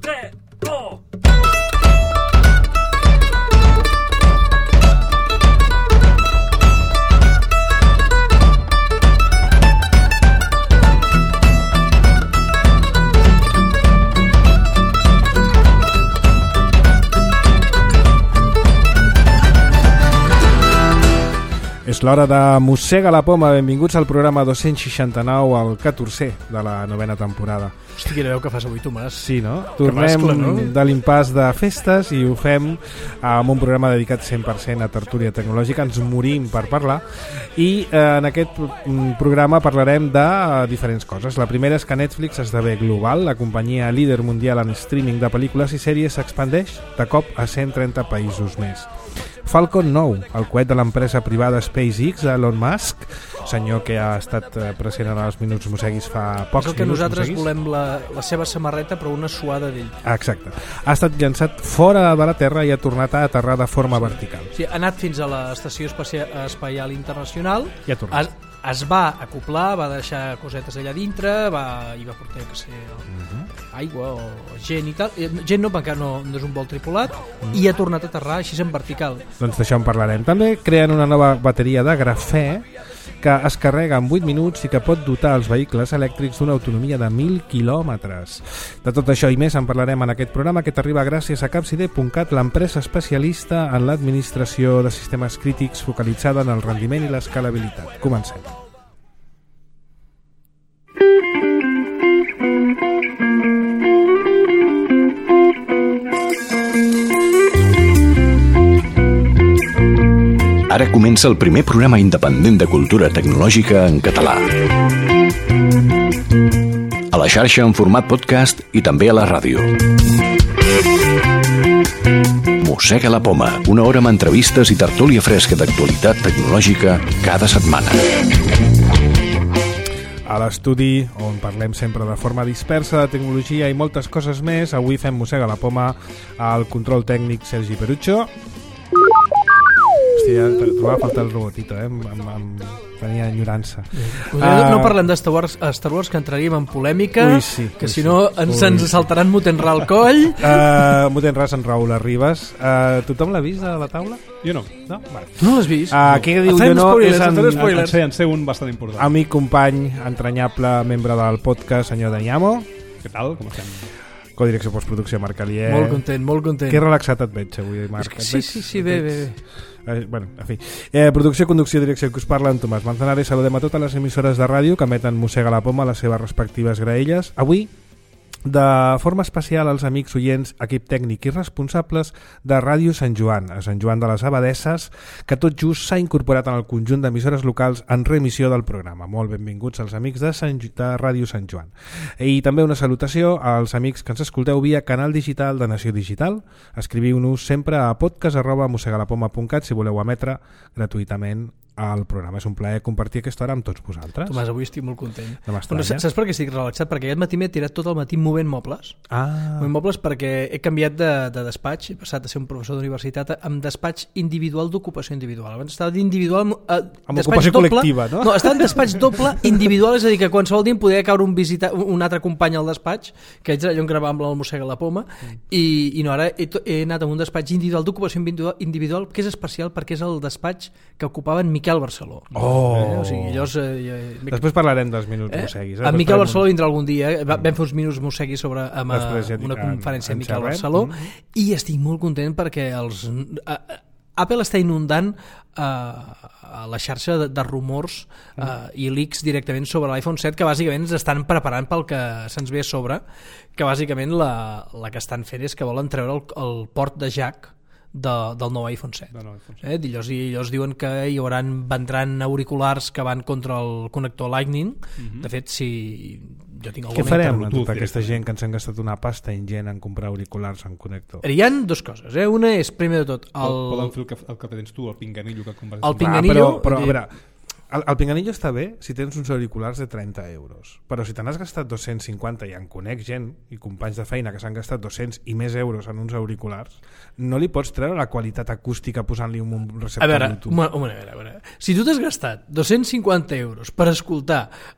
3, 2... És l'hora de Mossega la Poma. Benvinguts al programa 269, el 14è de la novena temporada. Hosti, quina veu que fas avui, Tomàs. Sí, no? Tornem de l'impàs de festes i ho fem amb un programa dedicat 100% a tertúlia tecnològica. Ens morim per parlar i en aquest programa parlarem de diferents coses. La primera és que Netflix esdevé global. La companyia líder mundial en streaming de pel·lícules i sèries s'expandeix de cop a 130 països més. Falcon 9, el coet de l'empresa privada SpaceX d'Elon Musk, senyor que ha estat present en els Minuts Mosseguis fa pocs minuts. És el que nosaltres volem la seva samarreta, però una suada d'ell. Exacte. Ha estat llançat fora de la Terra i ha tornat a aterrar de forma vertical. Sí, ha anat fins a l'Estació Espacial Internacional, i ha tornat. Es va acoplar, va deixar cosetes allà dintre, i va portar aigua o gent i tal. Gent no, perquè no és un vol tripulat, i ha tornat a aterrar així en vertical. Doncs d'això en parlarem. També creen una nova bateria de grafè que es carrega en 8 minuts i que pot dotar els vehicles elèctrics d'una autonomia de 1.000 quilòmetres. De tot això i més en parlarem en aquest programa que t'arriba gràcies a Capcide.cat, l'empresa especialista en l'administració de sistemes crítics focalitzada en el rendiment i l'escalabilitat. Comencem. Ara comença el primer programa independent de cultura tecnològica en català. A la xarxa en format podcast i també a la ràdio. Mossega la Poma, una hora amb entrevistes i tertúlia fresca d'actualitat tecnològica cada setmana. A l'estudi, on parlem sempre de forma dispersa de tecnologia i moltes coses més, avui fem Mossega la Poma al control tècnic Sergi Perucho. Hòstia, trobava a faltar el robotito, tenia enyorança. No parlem de Star Wars, que entraríem en polèmica. Ui, sí, que si no ens saltaran Mutenra al coll. Mutenra en Raül Arribas. Tothom l'ha vist a la taula? Jo no. No? Vale. No l'has vist? Qui diu jo no és en sé un bastant important. Amic, company, entranyable, membre del podcast, senyor Daniamo. Què tal? Com estem? Codirecció postproducció, Marc Alier. Molt content. Que relaxat et veig avui, Marc. Sí, bé. Bueno, en fi. Producció, conducció, direcció, que us parla en Tomàs Manzanares. Saludem a totes les emissores de ràdio que emeten Mossega la Poma a les seves respectives graelles. Avui, de forma especial als amics oients, equip tècnic i responsables de Ràdio Sant Joan, a Sant Joan de les Abadesses, que tot just s'ha incorporat en el conjunt d'emissores locals en reemissió del programa. Molt benvinguts als amics de Ràdio Sant Joan. I també una salutació als amics que ens escolteu via canal digital de Nació Digital. Escriviu-nos sempre a podcast@mossegalapoma.cat si voleu emetre gratuïtament al programa. És un plaer compartir aquesta hora amb tots vosaltres. Tomàs, avui estic molt content. No m'estranya. Saps per què estic relaxat? Perquè aquest matí m'he tirat tot el matí movent mobles. Movent mobles perquè he canviat de despatx, he passat a ser un professor d'universitat amb despatx individual d'ocupació individual. Abans estava d'individual amb ocupació doble, col·lectiva, no? No, estava en despatx doble individual, és a dir, que qualsevol dia em podia caure un altre company al despatx, que ells allò en gravar amb el Mossega la Poma, i no, ara he anat amb un despatx individual d'ocupació individual, que és especial perquè és el despatx que ocupaven Miquel Barceló. O sigui, llavors, després parlarem dels Minuts Mosseguis. En Miquel Barceló vindrà algun dia. Vam fer uns Minuts Mosseguis sobre una conferència de Miquel Barceló i estic molt content perquè Apple està inundant a la xarxa de rumors i leaks directament sobre l'iPhone 7, que bàsicament ens estan preparant pel que se'ns ve a sobre, que bàsicament la que estan fent és que volen treure el port de jack del nou iPhone 7. Ells diuen que vendran auriculars que van contra el connector Lightning. De fet, si jo tinc què farem amb tota aquesta gent que ens han gastat una pasta ingent en comprar auriculars en connector? Hi ha dues coses. Una és, primer de tot, poden fer el que tens tu, el pinganillo que compres. El pinganillo... Però a veure, el pinganillo està bé si tens uns auriculars de 30 euros, però si te n'has gastat 250 i en conec gent i companys de feina que s'han gastat 200 i més euros en uns auriculars, no li pots treure la qualitat acústica posant-li un receptor Bluetooth. A veure, si tu t'has gastat 250 euros per escoltar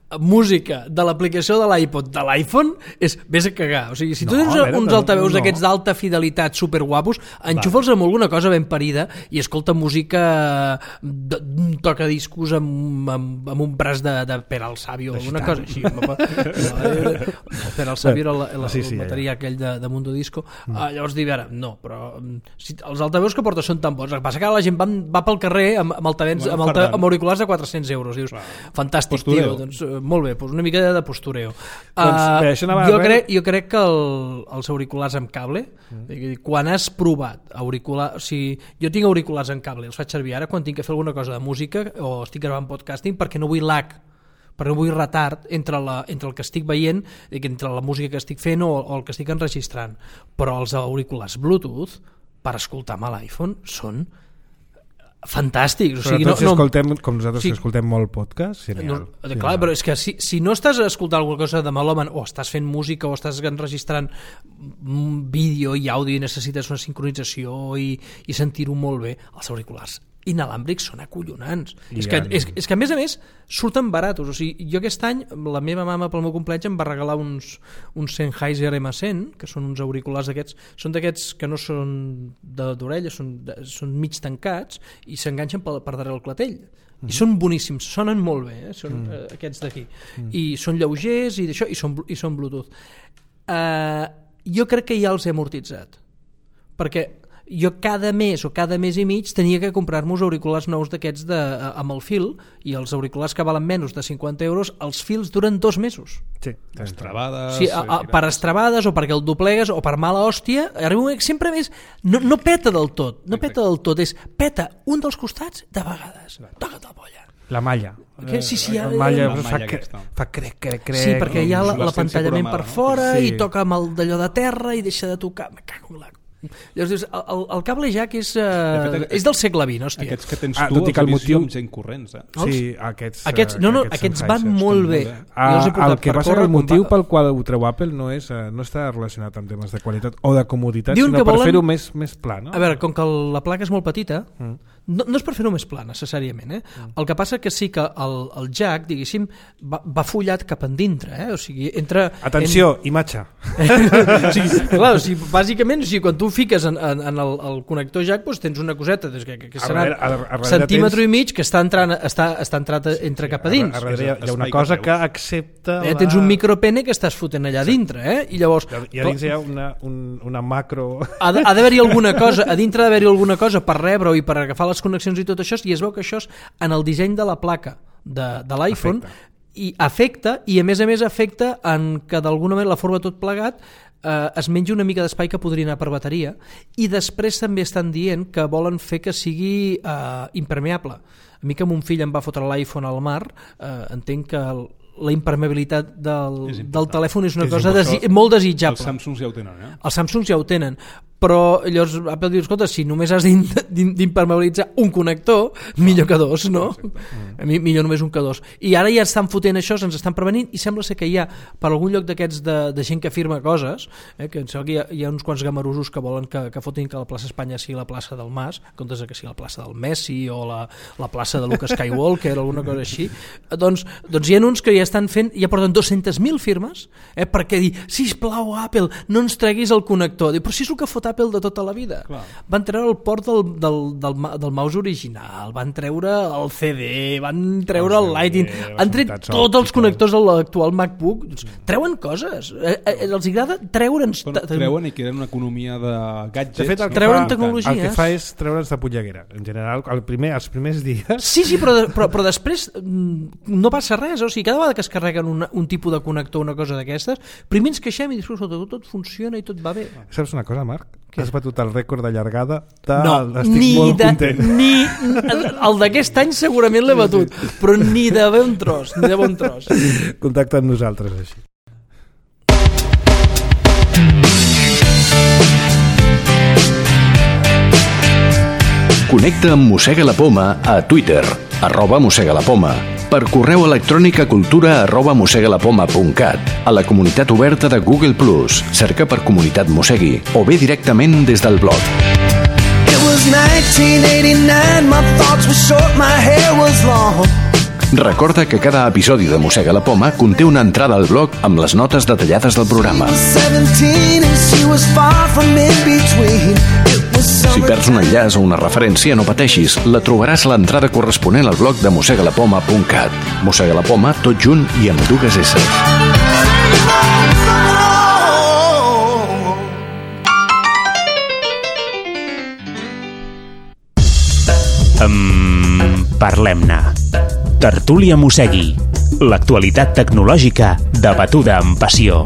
música de l'aplicació de l'iPod de l'iPhone és vés a cagar. O sigui, si tu tens uns altaveus d'aquests d'alta fidelitat superguapos, enxufa'ls amb alguna cosa ben parida i escolta música toca discos amb un braç de Pere el Sabio o alguna cosa així. Pere el Sabio era el bateria aquell de Mundo Disco. Llavors dir, ara, no, però els altaveus que porta són tan bons. El que passa que la gent va pel carrer amb auriculars de 400 euros. Dius, fantàstic, tio, doncs molt bé, doncs una mica de postureo. Jo crec que els auriculars amb cable, quan has provat auriculars, o sigui, jo tinc auriculars amb cable, els faig servir ara quan tinc que fer alguna cosa de música o estic gravant podcasting perquè no vull lag, perquè no vull retard entre el que estic veient, entre la música que estic fent o el que estic enregistrant. Però els auriculars Bluetooth per escoltar amb l'iPhone són fantàstics. Sobretot si escoltem, com nosaltres que escoltem molt podcast, clar, però és que si no estàs escoltant alguna cosa de melòman o estàs fent música o estàs enregistrant vídeo i àudio i necessites una sincronització i sentir-ho molt bé, els auriculars inalàmbrics són acollonants. És que a més surten baratos. O sigui, jo aquest any la meva mama pel meu complex em va regalar uns Sennheiser M100, que són uns auriculars d'aquests, són d'aquests que no són d'orella, són mig tancats i s'enganxen per darrere el clatell. I són boníssims, sonen molt bé, són aquests d'aquí. I són lleugers i d'això, i són Bluetooth. Jo crec que ja els he amortitzat. Perquè jo cada mes o cada mes i mig tenia que comprar-me uns auriculars nous d'aquests amb el fil, i els auriculars que valen menys de 50 euros, els fils duren 2 mesos. Sí, estrabades. Sí, per estrabades o perquè el doblegues o per mala hòstia, sempre més no peta del tot, peta un dels costats de vegades. Toca't la polla. La malla. La malla fa crec. Sí, perquè hi ha l'apantallament per fora i toca amb el d'allò de terra i deixa de tocar. Me cago en la... Llavors, el cable jack és del segle XX, hòstia. Aquests que tens tu els he vist jo amb gent corrents. Sí, aquests van molt bé. El que passa que el motiu pel qual ho treu Apple no està relacionat amb temes de qualitat o de comoditat, sinó per fer-ho més pla. A veure, com que la placa és molt petita, no és per fer-ho més pla necessàriament. El que passa que sí que el jack, diguéssim, va follat cap endintre. O sigui, entra... Atenció, imatge. Clar, bàsicament, quan tu fiques en el connector jack, doncs tens una coseta que serà centímetre i mig que està entrat entre cap a dins. A darrere hi ha una cosa que accepta... Tens un micropene que estàs fotent allà dintre, i llavors... I a dins hi ha una macro... Ha d'haver-hi alguna cosa, a dintre ha d'haver-hi alguna cosa per rebre i per agafar les connexions i tot això, i es veu que això és en el disseny de la placa de l'iPhone i afecta en que d'alguna manera la forma tot plegat es menja una mica d'espai que podria anar per bateria, i després també estan dient que volen fer que sigui impermeable. A mi que mon fill em va fotre l'iPhone al mar, entenc que la impermeabilitat del telèfon és una cosa molt desitjable. Els Samsungs ja ho tenen, Els Samsungs ja ho tenen, però llavors Apple diu, escolta, si només has d'impermeabilitzar un connector, millor que dos, no? Millor només un que dos. I ara ja estan fotent això, se'ns estan prevenint, i sembla ser que hi ha per algun lloc d'aquests de gent que afirma coses, que em sembla que hi ha uns quants gamarusos que volen que fotin que la plaça Espanya sigui la plaça del Mas, en comptes que sigui la plaça del Messi o la plaça de Luke Skywalker o alguna cosa així. Doncs hi ha uns que ja estan fent, ja porten 200.000 firmes perquè dir, sisplau Apple, no ens treguis el connector. Però si és el que fot Apple de tota la vida. Clar. Van treure el port del mouse original, van treure el CD, van treure el Lightning, han tret tots els connectors de l'actual MacBook. Treuen coses. Els agrada treure'ns... Treuen i queden una economia de gadgets. De fet, treuen tecnologia. El que fa és treure'ns de polleguera. En general, els primers dies... Sí, però després no passa res. O sigui, cada vegada que es carreguen un tipus de connector, una cosa d'aquestes, primer ens queixem i després tot funciona i tot va bé. Saps una cosa, Marc? Has batut el rècord de llargada. Estic molt content. El d'aquest any segurament l'he batut, però ni de bon tros. Contacta amb nosaltres així. Connecta amb Mossega la Poma a Twitter, @mossegalapoma, per correu electrònic a cultura@mossegalapoma.cat, a la comunitat oberta de Google+, cerca per Comunitat Mossegui, o bé directament des del blog. It was 1989, my thoughts were short, my hair was long. Recorda que cada episodi de Mossega la Poma conté una entrada al blog amb les notes detallades del programa. Si perds un enllaç o una referència, no pateixis. La trobaràs a l'entrada corresponent al blog de mossegalapoma.cat. Mossega la Poma, tot junt i amb 2 S. Parlem-ne. Tertúlia Mossegui. L'actualitat tecnològica debatuda amb passió.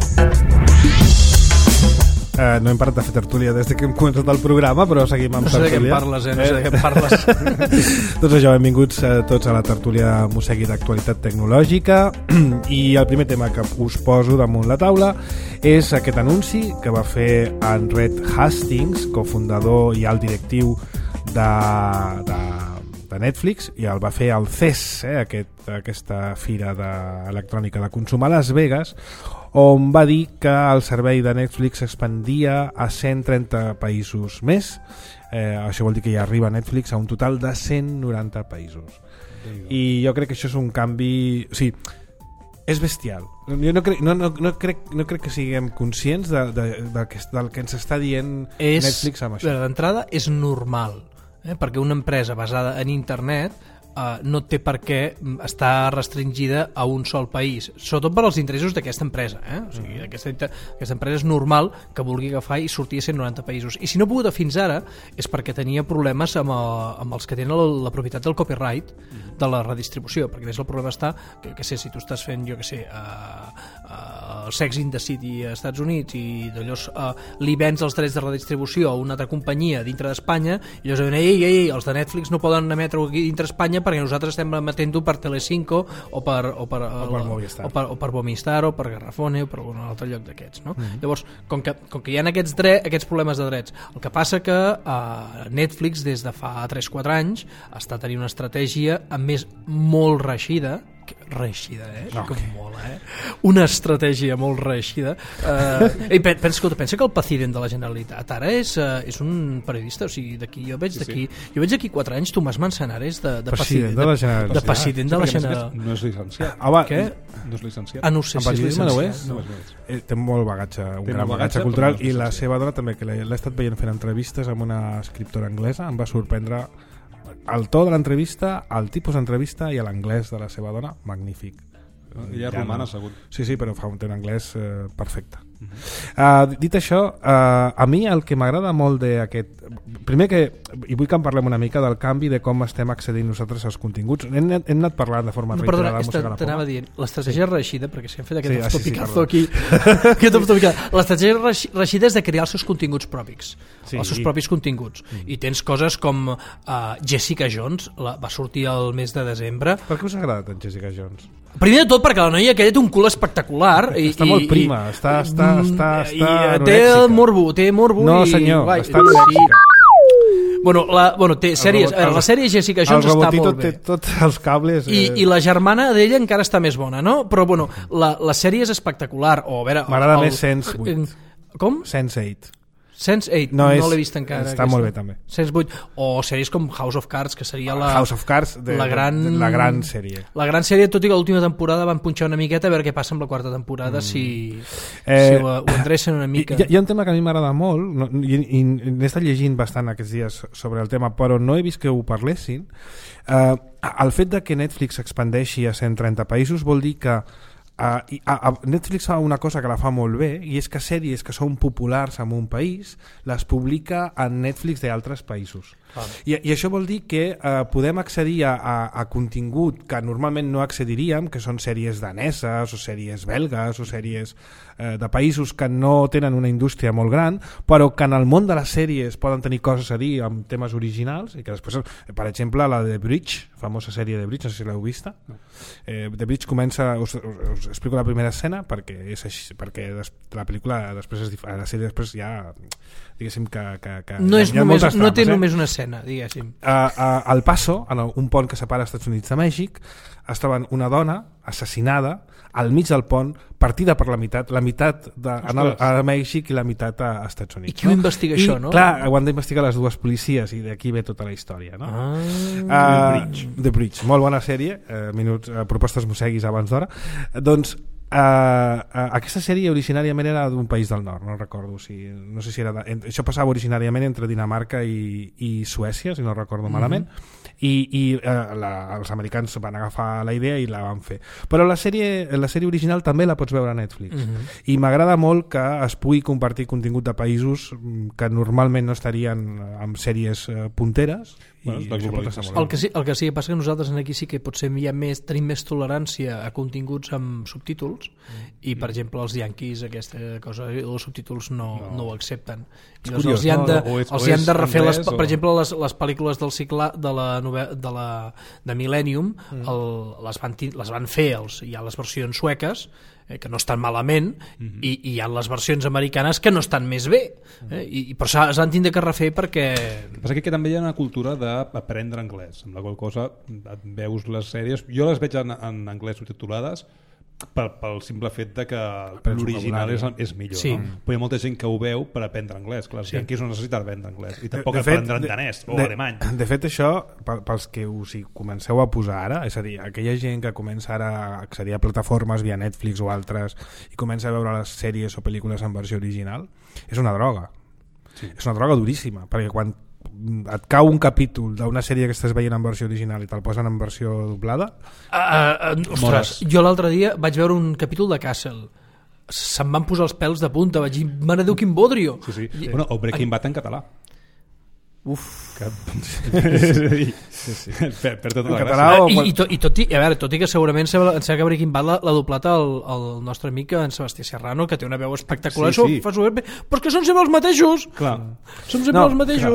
No hem parat de fer tertúlia des que hem començat el programa, però seguim amb tertúlia. No sé de què parles, no sé de què parles. Doncs això, benvinguts tots a la tertúlia Mossegui d'actualitat tecnològica, i el primer tema que us poso damunt la taula és aquest anunci que va fer en Reed Hastings, cofundador i alt directiu de Netflix, i el va fer al CES, aquesta fira electrònica de consum a Las Vegas, on va dir que el servei de Netflix s'expandia a 130 països més. Això vol dir que ja arriba Netflix a un total de 190 països. I jo crec que això és un canvi... O sigui, és bestial. Jo no crec que siguem conscients del que ens està dient Netflix amb això. D'entrada és normal, perquè una empresa basada en internet no té per què estar restringida a un sol país, sobretot per als interessos d'aquesta empresa. O sigui, aquesta empresa és normal que vulgui agafar i sortir a 190 països, i si no ha pogut fins ara és perquè tenia problemes amb els que tenen la propietat del copyright de la redistribució, perquè el problema està que si tu estàs fent, jo que sé, el Sex and the City als Estats Units i llavors li vens els drets de redistribució a una altra companyia dintre d'Espanya, i llavors diuen, ei, els de Netflix no poden emetre aquí dintre d'Espanya perquè nosaltres estem emetent-ho per Telecinco o per Movistar o per Garrafone o per un altre lloc d'aquests, no? Llavors, com que hi ha aquests problemes de drets, el que passa que Netflix des de fa 3-4 anys està tenint una estratègia a més molt reeixida, com mola, una estratègia molt reeixida. Pensa que el president de la Generalitat ara és un periodista, o sigui, jo veig aquí 4 anys Tomàs Manzanares de president de la Generalitat. De president de la Generalitat. No és licenciat. Què? No és licenciat. No sé si és licenciat. Té molt bagatge, un gran bagatge cultural, i la seva dona també, que l'he estat veient fent entrevistes amb una escriptora anglesa, em va sorprendre el to de l'entrevista, el tipus d'entrevista i l'anglès de la seva dona, magnífic. Ella és romana, segur. Sí, però fa un anglès perfecte. Dit això, a mi el que m'agrada molt d'aquest... Primer i vull que en parlem una mica del canvi de com estem accedint nosaltres als continguts. Hem anat parlant de forma reiterada de Mossega la Poma. T'anava dient, l'estratègia reeixida, perquè si hem fet aquest off-topicazo aquí, l'estratègia reeixida és de crear els seus continguts propis, els seus propis continguts. I tens coses com Jessica Jones, va sortir el mes de desembre. Per què us ha agradat en Jessica Jones? Primer de tot perquè la noia aquella té un cul espectacular. Està molt prima, està té morbo. No, senyor, està anorèxica. Té sèries. La sèrie Jessica Jones està molt bé. Té tots els cables. I la germana d'ella encara està més bona, no? Però la sèrie és espectacular. M'agrada més Sense8. Com? Sense8. Sense8, no l'he vist encara. Està molt bé també. Sense8, o sèries com House of Cards, que seria House of Cards, la gran sèrie. La gran sèrie, tot i que l'última temporada van punxar una miqueta a veure què passa amb la quarta temporada, si ho endrecen una mica. Hi ha un tema que a mi m'agrada molt, i n'he estat llegint bastant aquests dies sobre el tema, però no he vist que ho parlessin. El fet de que Netflix s'expandeixi a 130 països vol dir que Netflix fa una cosa que la fa molt bé, i és que sèries que són populars en un país les publica en Netflix d'altres països. I això vol dir que podem accedir a contingut que normalment no accediríem, que són sèries daneses o sèries belgues o sèries de països que no tenen una indústria molt gran, però que en el món de les sèries poden tenir coses a dir amb temes originals, i que després, per exemple, la de Bridge, famosa sèrie de Bridge, no sé si l'heu vista. The Bridge comença, us explico la primera escena perquè és així, perquè la pel·lícula després la sèrie després ja diguéssim que no té només una escena, diguéssim. Al Paso, en un pont que separa Estats Units de Mèxic, es troben una dona assassinada al mig del pont, partida per la meitat a Mèxic i la meitat a Estats Units. I qui ho investiga això, no? Clar, ho han d'investigar les dues policies i d'aquí ve tota la història, no? The Bridge, molt bona sèrie, propostes mosseguis abans d'hora. Doncs aquesta sèrie originàriament era d'un país del nord, no recordo no sé si era això passava originàriament entre Dinamarca i Suècia, si no recordo malament, i els americans van agafar la idea i la van fer, però la sèrie original també la pots veure a Netflix i m'agrada molt que es pugui compartir contingut de països que normalment no estarien amb sèries punteres. El que sí que passa que nosaltres aquí sí que potser tenim més tolerància a continguts amb subtítols i per exemple els yanquis aquesta cosa, els subtítols no ho accepten i els hi han de refer per exemple les pel·lícules del cicle de Millennium les van fer hi ha les versions sueques que no estan malament i hi ha les versions americanes que no estan més bé i per això s'han tindre que refer perquè... Passa que també hi ha una cultura d'aprendre anglès, amb la qual cosa veus les sèries, jo les veig en anglès subtitulades pel simple fet de que l'original és millor, sí. No? Però hi ha molta gent que ho veu per aprendre anglès, clar, els yanquis no necessiten aprendre anglès i tampoc aprendran danès o alemany. De fet això, pels que us hi comenceu a posar ara, és a dir, aquella gent que comença ara a accedir a plataformes via Netflix o altres i comença a veure les sèries o pel·lícules en versió original, és una droga. Sí. És una droga duríssima, perquè quan et cau un capítol d'una sèrie que estàs veient en versió original i te'l posen en versió doblada ostres, jo l'altre dia vaig veure un capítol de Castle, se'm van posar els pèls de punta, vaig dir, mare Déu, quin bodrio. Sí. Bueno, o Breaking Bad en català. Sí. Per tota la català gràcia. I tot i que segurament em sembla que Breaking Bad l'ha doblat el nostre amic en Sebastià Serrano, que té una veu espectacular, sí. però és que són sempre els mateixos. Clar. Són sempre els mateixos.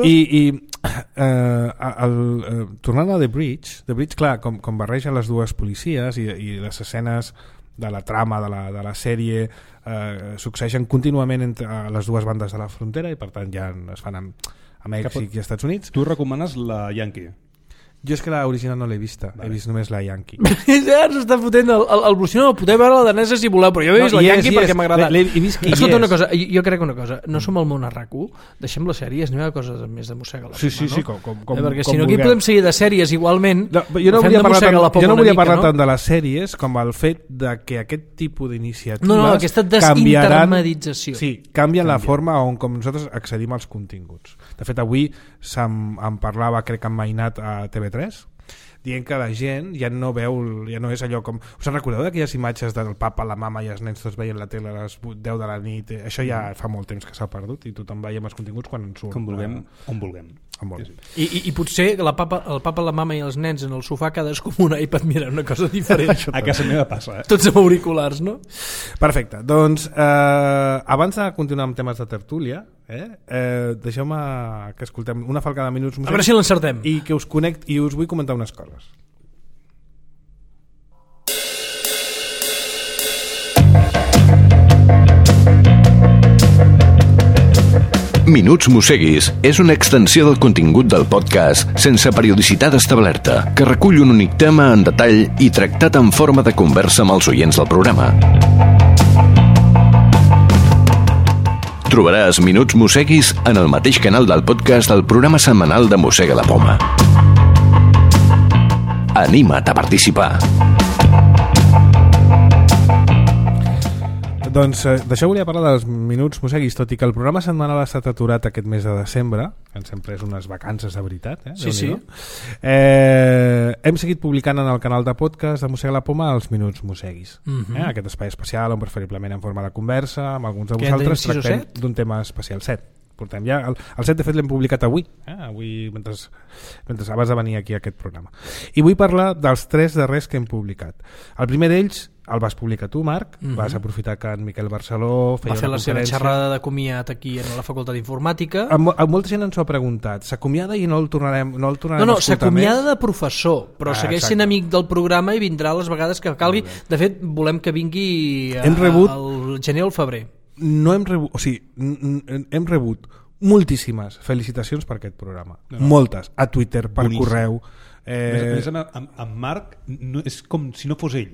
Tornant a The Bridge, clar, com barreja les dues policies i les escenes de la trama de la sèrie succeeixen contínuament entre les dues bandes de la frontera i per tant ja es fan a Mèxic i Estats Units. Tu recomanes la Yankee? Jo és que l'original no l'he vista, he vist només la Yankee. Ja ens està fotent el Bruce, no, podeu veure la danesa si voleu, però jo he vist la Yankee perquè m'ha agradat. Escolta una cosa, jo crec una cosa, no som al món arraco, deixem les sèries, n'hi ha coses més de Mossega la Poma, sí, perquè si no aquí podem seguir de sèries igualment. Jo no volia parlar tant de les sèries com el fet de que aquest tipus d'iniciatives aquesta desintermedització canvien la forma com nosaltres accedim als continguts. De fet, avui em parlava, crec que emmainat a TV3, dient que la gent ja no és allò com... Us en recordeu d'aquelles imatges del papa, la mama i els nens tots veient la tele a les 10 de la nit? Això ja fa molt temps que s'ha perdut i tothom veiem els continguts quan en surt. Com vulguem, on vulguem. I potser el papa, la mama i els nens en el sofà cadascú amb un iPad mirant una cosa diferent. A casa meva passa, Tots amb auriculars, no? Perfecte, doncs abans de continuar amb temes de tertúlia, deixeu-me que escoltem una falca de minuts a veure si l'encertem i que us vull comentar unes coses. Minuts Mosseguis és una extensió del contingut del podcast sense periodicitat establerta, que recull un únic tema en detall i tractat en forma de conversa amb els oients del programa. Trobaràs Minuts Mosseguis en el mateix canal del podcast del programa setmanal de Mossega la Poma. Anima't a participar. Doncs d'això volia parlar dels Minuts Mosseguis, tot i que el programa setmanal ha estat aturat aquest mes de desembre, que ens hem pres unes vacances de veritat. Sí. Hem seguit publicant en el canal de podcast de Mossega la Poma els Minuts Mosseguis. Aquest espai especial on preferiblement en forma de conversa amb alguns de vosaltres tractem d'un tema especial. 7. Portem ja el 7 de fet l'hem publicat avui mentre abans de venir aquí a aquest programa, i vull parlar dels 3 darrers que hem publicat. El primer d'ells el vas publicar tu, Marc. Vas aprofitar que en Miquel Barceló va fer la seva xerrada de comiat aquí a la Facultat d'Informàtica. Molta gent ens ho ha preguntat, s'acomiada i no el tornarem a escoltar més? S'acomiada de professor, però segueix sent amic del programa i vindrà les vegades que calgui. De fet, volem que vingui al gener o al febrer. No hem rebut, hem rebut moltíssimes felicitacions per aquest programa. Moltes, a Twitter, per correu. Amb Marc és com si no fos ell.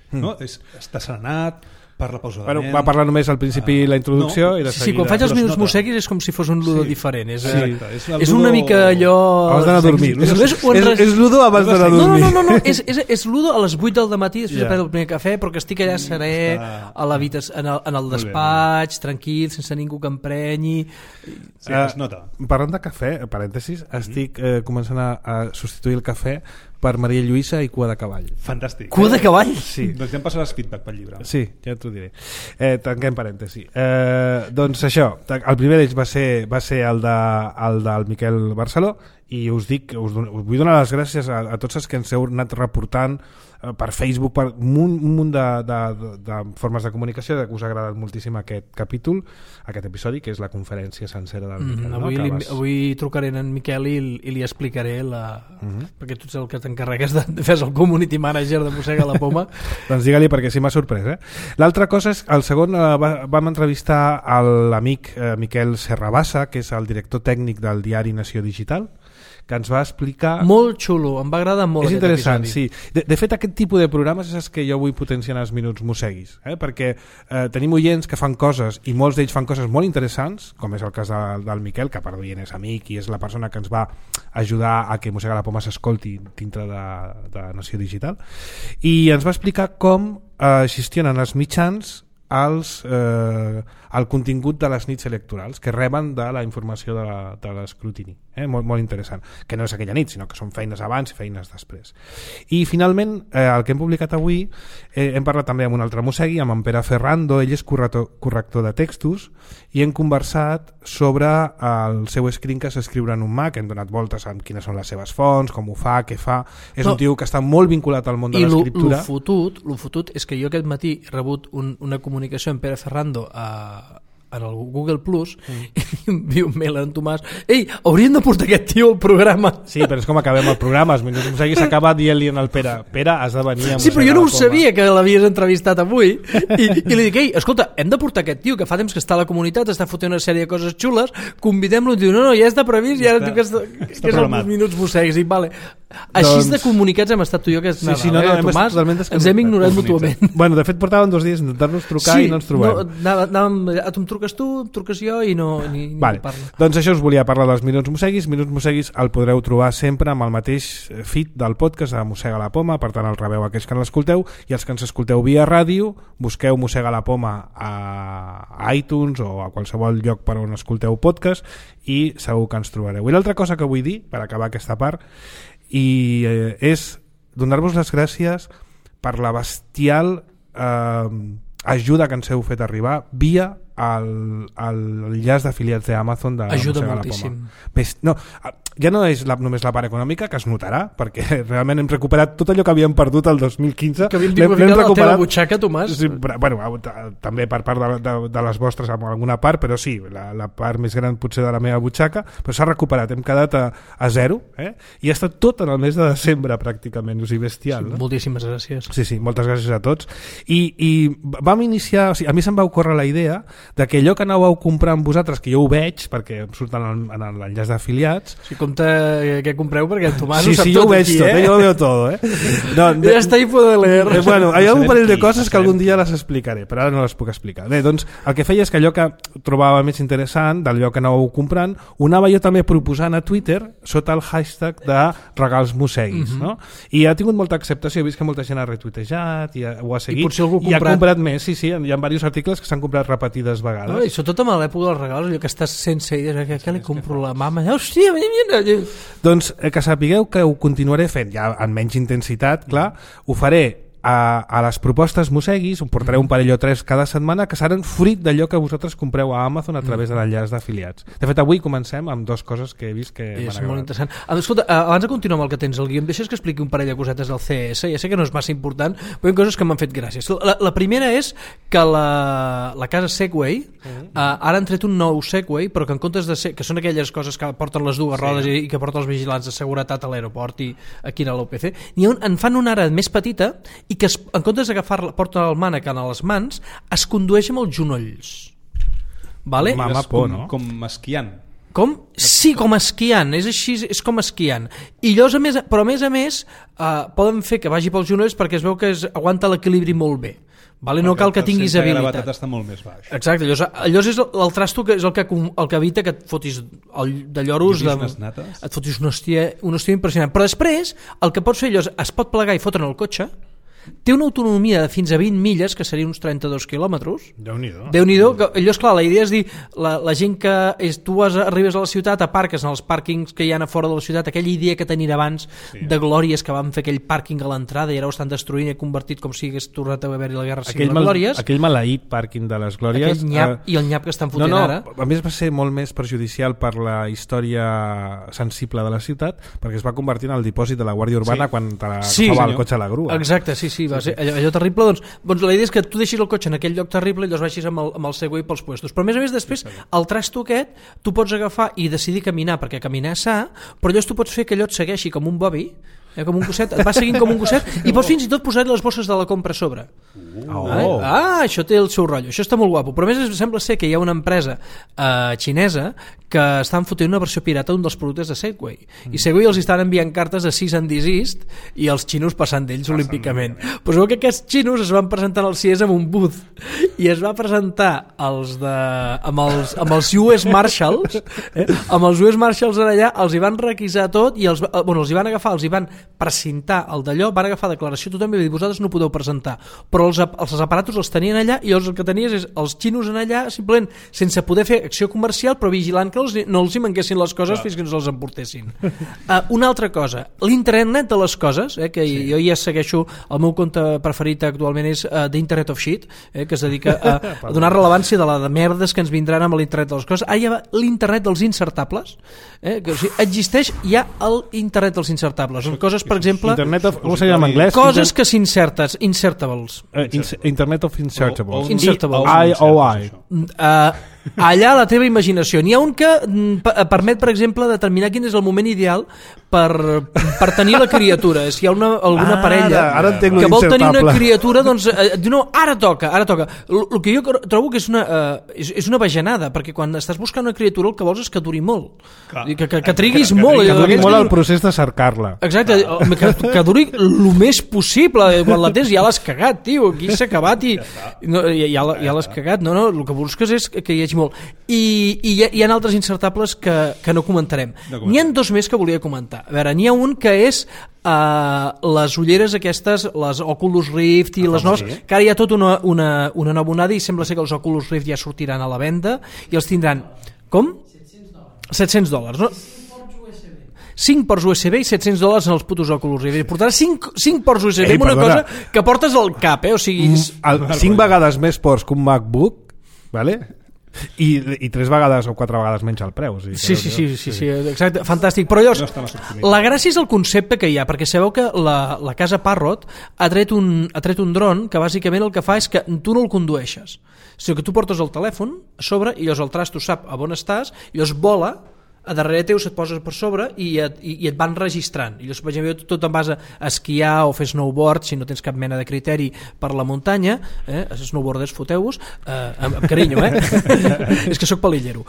no? Està serenat, parla pausadament... Bueno, va parlar només al principi la introducció i de seguida... Sí, quan faig els minuts Museguis és com si fos un ludo diferent. És ludo... una mica allò... Abans d'anar a dormir. És ludo abans d'anar a dormir. No. És ludo a les 8 del matí després de prendre el primer cafè, però que estic allà serè a l'habitació, en el despatx, tranquil, sense ningú que emprenyi... Sí, es nota. Parlant de cafè, parèntesis, estic començant a substituir el cafè per Maria Lluïsa i Cua de cavall. Fantàstic. Cua de cavall? Sí. Doncs ja em passaràs feedback pel llibre. Sí, ja t'ho diré. Tanquem parèntesi. Doncs això, el primer d'ells va ser el del Miquel Barceló, i us vull donar les gràcies a tots els que ens heu anat reportant per Facebook, per un munt de formes de comunicació, que us ha agradat moltíssim aquest capítol, aquest episodi, que és la conferència sencera del Miquel. Avui trucaré en Miquel i li explicaré perquè tu ets el que t'encarregues de fer el community manager de Mossega la Poma. Doncs digue-li, perquè sí m'ha sorprès. L'altra cosa és, el segon vam entrevistar l'amic Miquel Serrabassa, que és el director tècnic del diari Nació Digital, que ens va explicar... Molt xulo, em va agradar molt. És interessant, sí. De fet, aquest tipus de programes és els que jo vull potenciar en els Minuts Mosseguis, perquè tenim oients que fan coses, i molts d'ells fan coses molt interessants, com és el cas del Miquel, que per és amic i és la persona que ens va ajudar a que Mossega la Poma s'escolti dintre de Nació Digital, i ens va explicar com gestionen els mitjans el contingut de les nits electorals que reben de la informació de l'escrutini. Molt interessant, que no és aquella nit, sinó que són feines abans i feines després. I finalment, el que hem publicat avui, hem parlat també amb un altre mossegui, amb en Pere Ferrando. Ell és corrector de textos, i hem conversat sobre el seu screencast escriure en un Mac. Hem donat voltes amb quines són les seves fonts, com ho fa, què fa. És un tio que està molt vinculat al món de l'escriptura. I lo fotut és que jo aquest matí he rebut una comunicació amb Pere Ferrando en el Google Plus, i em envia un mail en Tomàs: ei, hauríem de portar aquest tio al programa. Sí, però és com acabem el programa. Els Minuts Mosseguis s'acaba dient-li al Pere: has de venir a Mossega. Sí, però jo no ho sabia, que l'havies entrevistat avui, i li dic: ei, escolta, hem de portar aquest tio, que fa temps que està a la comunitat, està fotent una sèrie de coses xules, convidem-lo. I diu: no, ja està previst, i ara diu que és els Minuts Mosseguis. I vale. Així de comunicats hem estat tu i jo aquest Nadal, Tomàs, ens hem ignorat mútuament. Bueno, de fet portàvem 2 dies intentant-nos trucar i no ens trobem. Tu em truques tu, em truques jo i no parlo. Doncs això us volia parlar dels Minuts Mosseguis. Minuts Mosseguis el podreu trobar sempre amb el mateix feed del podcast de Mossega la Poma, per tant el rebeu aquells que l'escolteu, i els que ens escolteu via ràdio, busqueu Mossega la Poma a iTunes o a qualsevol lloc per on escolteu podcast, i segur que ens trobareu. I l'altra cosa que vull dir, per acabar aquesta part, és donar-vos les gràcies per la bestial ajuda que ens heu fet arribar via l'enllaç d'afiliats d'Amazon de Mossega la Poma. Ja no és només la part econòmica, que es notarà, perquè realment hem recuperat tot allò que havíem perdut el 2015. Que havíem recuperat la teva butxaca, Tomàs. Sí, bueno, també per part de les vostres amb alguna part, però sí, la part més gran potser de la meva butxaca, però s'ha recuperat, hem quedat a zero, i ha estat tot en el mes de desembre pràcticament, o sigui, bestial. Sí, moltíssimes gràcies. Sí, moltes gràcies a tots. I vam iniciar, o sigui, a mi se'm va ocórrer la idea de que allò que anàveu comprant vosaltres, que jo ho veig, perquè em surten en l'enllaç d'afiliats. Sí, compte què compreu, perquè el Tomàs ho sap tot. Sí, jo ho veig tot, jo ho veo tot. Ja està ahí poder leer. Bueno, hi ha un parell de coses que algun dia les explicaré, però ara no les puc explicar. Bé, doncs, el que feia és que allò que trobava més interessant, d'allò que anàveu comprant, ho anava jo també proposant a Twitter, sota el hashtag de regals mosseguis, no? I ha tingut molta acceptació, he vist que molta gent ha retuitejat i ho ha seguit, i ha comprat més, sí, hi ha diversos articles que s'han comprat repetides vegades. I sobretot amb l'època dels regals, allò que estàs sense idees, què li compro la mama? Hòstia, mira. Doncs que sapigueu que ho continuaré fent, ja amb menys intensitat, clar, ho faré a les propostes mosseguis, us portaré un parell o 3 cada setmana, que seran fruit d'allò que vosaltres compreu a Amazon a través de l'enllaç d'afiliats. De fet, avui comencem amb 2 coses que he vist que m'han agradat. Molt interessant. Escolta, abans de continuar amb el que tens al guió, em deixes que expliqui un parell de cosetes del CS? Ja sé que no és massa important, però hi ha coses que m'han fet gràcies. La primera és que la casa Segway ara han tret un nou Segway, però que en comptes de ser, que són aquelles coses que porten les dues rodes i que porten els vigilants de seguretat a l'aeroport i aquí a l'OPC, en fan una ara més petita i que en comptes d'agafar-la, porta el mànec a les mans, es condueix amb els genolls. Vale? Mama por, no? Com esquiant. Com? Sí, com esquiant, és així, és com esquiant. I llavors, però a més, poden fer que vagi pels genolls perquè es veu que aguanta l'equilibri molt bé. Vale? No cal que tinguis habilitat. El centre de gravetat està molt més baix. Exacte, llavors és el trasto que és el que evita que et fotis de lloros, et fotis una hòstia impressionant. Però després, el que pots fer llavors, es pot plegar i fotre en el cotxe. Té una autonomia de fins a 20 milles, que serien uns 32 quilòmetres. Déu-n'hi-do. Llavors, clar, la idea és dir, la gent que tu arribes a la ciutat, aparques en els pàrquings que hi ha a fora de la ciutat, aquella idea que tenien abans de Glòries, que van fer aquell pàrquing a l'entrada i ara ho estan destruint i convertit com si hagués tornat a haver-hi la Guerra Civil de Glòries. Aquell maleït pàrquing de les Glòries. Aquell nyap i el nyap que estan fotent ara. A més va ser molt més perjudicial per la història sensible de la ciutat, perquè es va convertir en el dipòsit de la Guàrdia Urbana quan te l'agafava el cotxe a la grua. Exacte, sí, va ser allò terrible. Doncs la idea és que tu deixis el cotxe en aquell lloc terrible i llavors baixis amb el Segway pels puestos. Però a més després, el trasto aquest tu pots agafar i decidir caminar, perquè caminar és sa, però llavors tu pots fer que allò et segueixi com un Bobby, com un gosset, et va seguint com un gosset i pots fins i tot posar-hi les bosses de la compra a sobre. Això té el seu rotllo, això està molt guapo. Però a més sembla ser que hi ha una empresa xinesa que estan fotent una versió pirata d'un dels productes de Segway, i Segway els estan enviant cartes de cease and desist i els xinos passant d'ells olímpicament. Però es veu que aquests xinos es van presentar al CES amb un booth i es va presentar amb els US Marshals, amb els US Marshals allà, els hi van requisar tot i els hi van agafar, els hi van precintar el d'allò, van agafar declaració tothom i va dir, vosaltres no podeu presentar, però els aparatos els tenien allà i llavors el que tenies és els xinos en allà simplement sense poder fer acció comercial però vigilant que no els hi manquessin les coses fins que no se'ls emportessin. Una altra cosa, l'internet de les coses, que jo ja segueixo, el meu compte preferit actualment és The Internet of Shit, que es dedica a donar rellevància de la de merdes que ens vindran amb l'internet de les coses. Ara hi ha l'internet dels insertables, que o sigui, existeix ja l'internet dels insertables. Són coses, per exemple... Com se llama en anglès? Coses que s'insertes, insertables. Internet of Insertables. IOI. Allà la teva imaginació. N'hi ha un que permet, per exemple, determinar quin és el moment ideal per tenir la criatura. Si hi ha alguna parella que vol tenir una criatura, doncs diu, no, ara toca. El que jo trobo que és una bajanada, perquè quan estàs buscant una criatura el que vols és que duri molt, que triguis molt, que duri molt el procés de cercar-la. Exacte, que duri el més possible. Quan la tens ja l'has cagat, tio, aquí s'ha acabat i ja l'has cagat. No, el que busques és que hi hagi molt. I hi ha altres insertables que no comentarem. N'hi ha dos més que volia comentar. A veure, n'hi ha un que és les ulleres aquestes, les Oculus Rift i les noves, que ara hi ha tot una nova onada i sembla ser que els Oculus Rift ja sortiran a la venda i els tindran... Com? $700, no? 5 ports USB i $700 en els putos Oculus Rift. Portaràs 5 ports USB amb una cosa que portes al cap, o sigui... 5 vegades més ports que un MacBook, vale? I 3 vegades o 4 vegades menys el preu. Sí, exacte, fantàstic. Però llavors, la gràcia és el concepte que hi ha, perquè sabeu que la casa Parrot ha tret un dron que bàsicament el que fa és que tu no el condueixes, sinó que tu portes el telèfon a sobre i llavors el trasto sap a on estàs i llavors vola a darrere teu, se't poses per sobre i et van registrant. I llavors, per exemple, tu te'n vas a esquiar o fer snowboard si no tens cap mena de criteri per la muntanya, snowboarders, foteu-vos, amb carinyo, és que sóc palillero.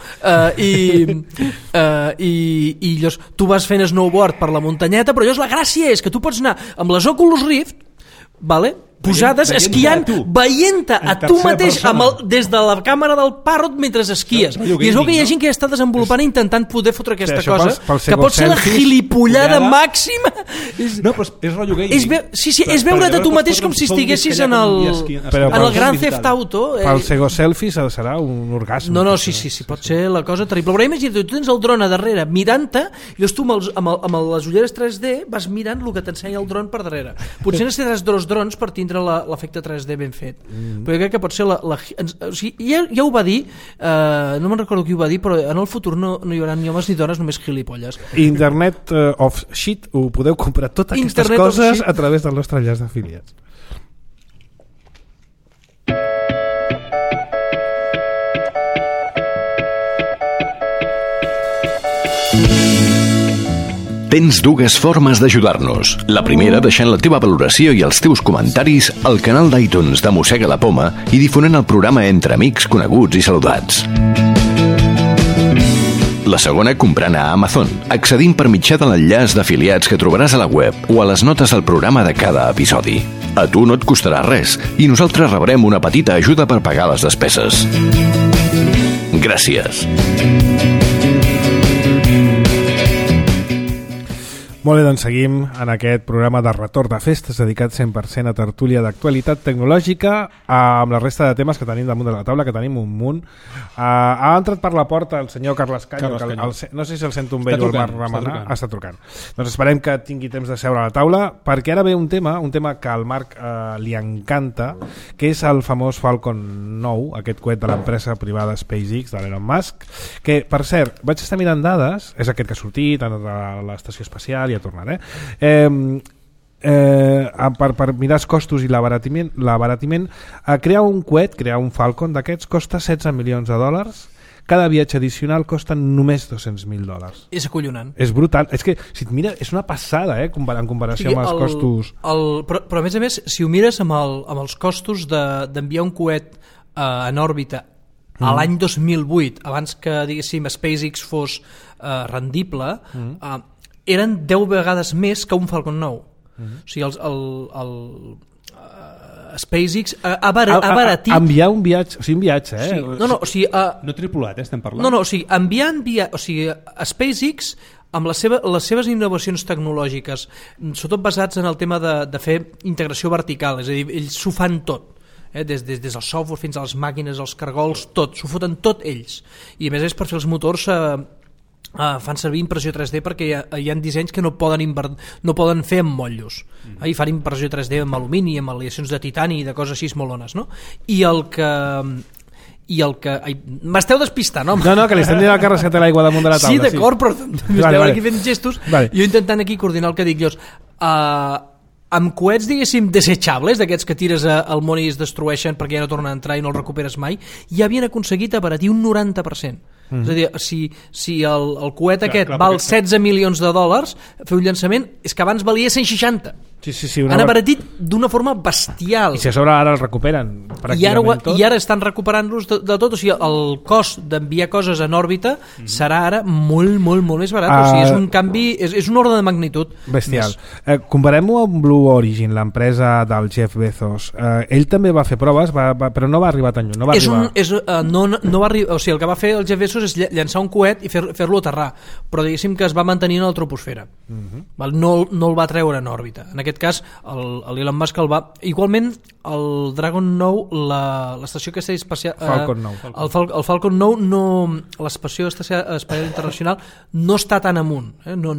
I llavors tu vas fent snowboard per la muntanyeta, però llavors la gràcia és que tu pots anar amb les Oculus Rift, vale? Posades, esquiant, veient-te a tu mateix des de la càmera del Parrot mentre esquies. I es veu que hi ha gent que ja està desenvolupant intentant poder fotre aquesta cosa, que pot ser la gilipollada màxima. No, però és rotllo gaming. És veure't a tu mateix com si estiguessis en el Grand Theft Auto. Pel Sego Selfie serà un orgasme. No, sí, pot ser la cosa terrible. Però imagina't, tu tens el dron a darrere mirant-te i llavors tu amb les ulleres 3D vas mirant el que t'ensenya el dron per darrere. Potser necessitaràs 2 drons per tindre l'efecte 3D ben fet, però jo crec que pot ser o sigui, ja ho va dir, no me'n recordo qui ho va dir, però en el futur no hi haurà ni homes ni dones, només gilipolles. Internet of Shit, ho podeu comprar totes aquestes coses a través del nostre enllaç d'afiliats. Tens dues formes d'ajudar-nos. La primera, deixant la teva valoració i els teus comentaris al canal d'iTunes de Mossega la Poma i difonent el programa entre amics, coneguts i saludats. La segona comprant a Amazon, accedint per mitjà de l'enllaç d'afiliats que trobaràs a la web o a les notes del programa de cada episodi. A tu no et costarà res i nosaltres rebrem una petita ajuda per pagar les despeses. Gràcies. Molt bé, doncs seguim en aquest programa de retorn de festes dedicat 100% a tertúlia d'actualitat tecnològica amb la resta de temes que tenim damunt de la taula, que tenim un munt. Ha entrat per la porta el senyor Carles Canyo, no sé si el sento un vell o el Marc Remenar. Està trucant. Doncs esperem que tingui temps de seure a la taula, perquè ara ve un tema que al Marc li encanta, que és el famós Falcon 9, aquest coet de l'empresa privada SpaceX de l'Elon Musk, que, per cert, vaig estar mirant dades, és aquest que ha sortit a l'estació espacial, ja tornaré, per mirar els costos i l'abaratiment, crear un coet, crear un Falcon d'aquests costa $16 milions. Cada viatge addicional costa només $200.000. És acollonant. És brutal. És que, si et mira, és una passada, en comparació amb els costos. Però a més, si ho mires amb els costos d'enviar un coet en òrbita a l'any 2008, abans que, diguéssim, SpaceX fos rendible, eren 10 vegades més que un Falcon 9. O sigui, el SpaceX ha baratit... Enviar un viatge, Sí. O sigui, no tripulat, estem parlant. O sigui, o sigui, SpaceX, amb les seves innovacions tecnològiques, sobretot basats en el tema de fer integració vertical, és a dir, ells s'ho fan tot. Des del software fins a les màquines, els cargols, tot, s'ho foten tot ells. I a més per fer els motors... fan servir impressió 3D perquè hi ha dissenys que no poden fer amb motllos, i fan impressió 3D amb alumini, amb aleacions de titani i de coses així molones, no? I el que m'esteu despistant, home. No, que li estem dient al Carles que té l'aigua damunt de la taula. Sí, d'acord, però m'esteu aquí fent gestos, jo intentant aquí coordinar el que dic jo. Amb coets, diguéssim, desechables, d'aquests que tires al món i es destrueixen perquè ja no tornen a entrar i no els recuperes mai, ja havien aconseguit abaratir un 90%. És a dir, si el coet aquest val $16 milions, fer un llançament, és que abans valia 160. Sí, han abaratit d'una forma bestial. I si a sobre ara el recuperen pràcticament tot. I ara estan recuperant-los de tot. O sigui, el cost d'enviar coses en òrbita serà ara molt, molt, molt més barat. O sigui, és un canvi, és un ordre de magnitud bestial. Comparem-ho amb Blue Origin, l'empresa del Jeff Bezos. Ell també va fer proves, però no va arribar tan lluny. No va arribar, o sigui, el que va fer el Jeff Bezos és llançar un coet i fer-lo aterrar, però diguéssim que es va mantenir en la troposfera. No el va treure en òrbita. En aquest cas, l'Elon Musk el va... Igualment, el Dragon 9, l'estació aquesta espacial... Falcon 9. El Falcon 9, l'estació espacial internacional, no està tan amunt.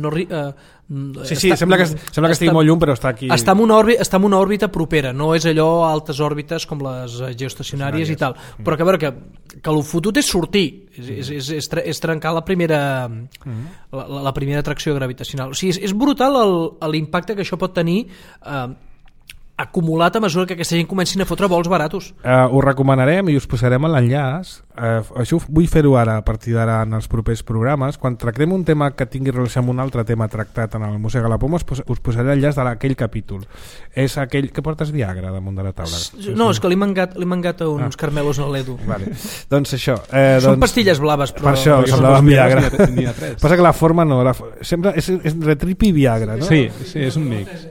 Sembla que estigui molt lluny, però està aquí... Està en una òrbita propera, no és allò altes òrbites com les geoestacionàries i tal. Però que a veure, que el fotut és sortir, és trencar la primera atracció gravitacional. O sigui, és brutal l'impacte que això pot tenir acumulat a mesura que aquesta gent comencin a fotre vols baratos. Us recomanarem i us posarem l'enllaç. Això vull fer-ho ara, a partir d'ara, en els propers programes. Quan tractem un tema que tingui relació amb un altre tema tractat en el Mossega la Poma, us posaré l'enllaç d'aquell capítol. És aquell que portes Viagra damunt de la taula. No, és que li he mangat uns carmelos en l'Edu. Vale. Doncs això... Són pastilles blaves, però... Per això semblaven Viagra. Passa que la forma no... Sempre és retripi Viagra, no? Sí, és un mix.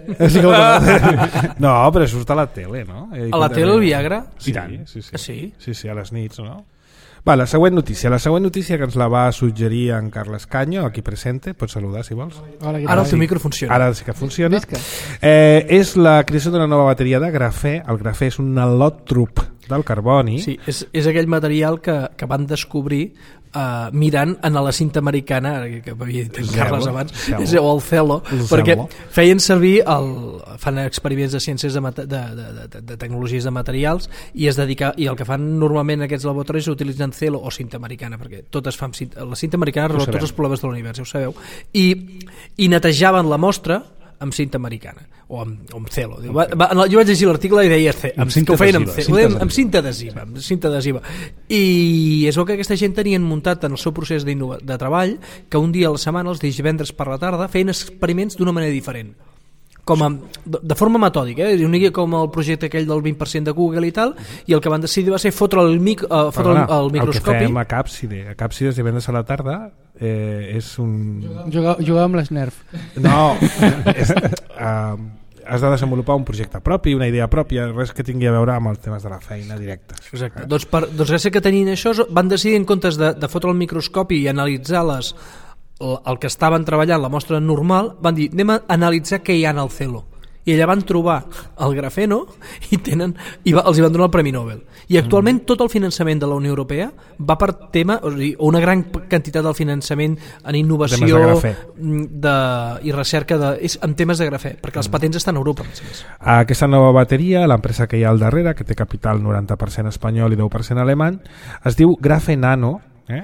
No, però surt a la tele, no? A la tele el Viagra? Sí, sí, a les nits, no? Va, la següent notícia que ens la va suggerir en Carles Canyo, aquí presente, pots saludar si vols. Ara el teu micro funciona. Ara sí que funciona. És la creació d'una nova bateria de grafè. El grafè és un al·lòtrop del carboni. Sí, és aquell material que van descobrir mirant en la cinta americana que havia dit en Carles abans, o el Celo, perquè feien servir fan experiments de ciències de tecnologies de materials i el que fan normalment aquests laboratoris utilitzen Celo o cinta americana, perquè totes fan la cinta americana resol tots els problemes de l'univers, ja ho sabeu, i netejaven la mostra amb cinta americana o amb Celo. Jo vaig llegir l'article i deia que ho feien amb cinta adhesiva, i és el que aquesta gent tenien muntat en el seu procés de treball, que un dia a la setmana, els divendres per la tarda, feien experiments d'una manera diferent. de forma metòdica, una mica com el projecte aquell del 20% de Google i tal, i el que van decidir va ser fotre el microscopi. El que fem a Càpsides divendres a la tarda és un... Jugar amb les Nerf. No, has de desenvolupar un projecte propi, una idea pròpia, res que tingui a veure amb els temes de la feina directes. Exacte. Doncs gràcies que tenien això, van decidir en comptes de fotre el microscopi i analitzar el que estaven treballant, la mostra normal, van dir, anem a analitzar què hi ha en el celo. I allà van trobar el grafeno i els hi van donar el Premi Nobel. I actualment tot el finançament de la Unió Europea va per tema, o sigui, una gran quantitat del finançament en innovació i recerca és en temes de grafè, perquè les patents estan a Europa. Aquesta nova bateria, l'empresa que hi ha al darrere, que té capital 90% espanyol i 10% alemany, es diu Grafe Nano,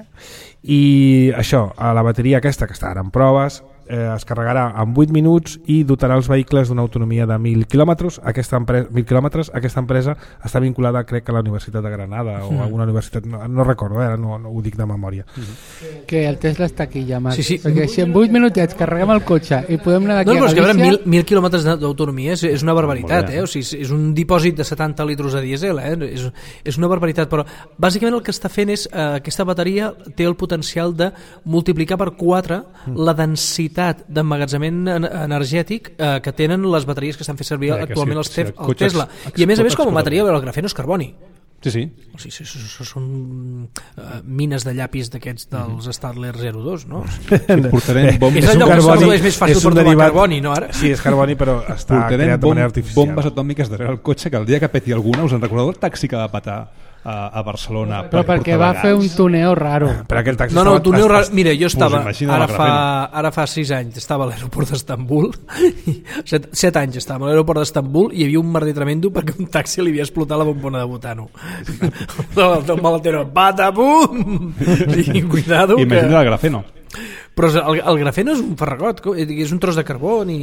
i això, la bateria aquesta que està ara en proves es carregarà en 8 minuts i dotarà els vehicles d'una autonomia de 1.000 quilòmetres. Aquesta empresa està vinculada, crec, a la Universitat de Granada o a alguna universitat, no recordo, ara no ho dic de memòria. Que el Tesla està aquí ja, Marc. Sí. Perquè si en 8 minutets carreguem el cotxe i podem anar d'aquí a Galícia... No, però 1.000 quilòmetres d'autonomia és una barbaritat, O sigui, és un dipòsit de 70 litres de dièsel, és una barbaritat, però bàsicament el que està fent és aquesta bateria té el potencial de multiplicar per 4 la densitat d'emmagatzemament energètic que tenen les bateries que estan fent servir actualment el Tesla. I a més com a material el grafeno és carboni. Sí. O sigui, això són mines de llapis d'aquests dels Stadler 02, no? Portarem és el lloc on és més fàcil per trobar carboni, no ara? Sí, és carboni, però està creat de manera artificial. Bombes atòmiques darrere el cotxe, que el dia que peti alguna, us en recordeu el taxi que va patar a Barcelona? Però perquè va fer un tuneo raro. No, tuneo raro. Mira, jo estava ara fa 6 anys estava a l'aeroport d'Estambul 7 anys estava a l'aeroport d'Estambul i hi havia un merder tremendo perquè un taxi li havia explotat la bombona de butano. El maletero patapum i cuidado. Imagina el grafeno. Però el grafeno és un farragot, és un tros de carboni,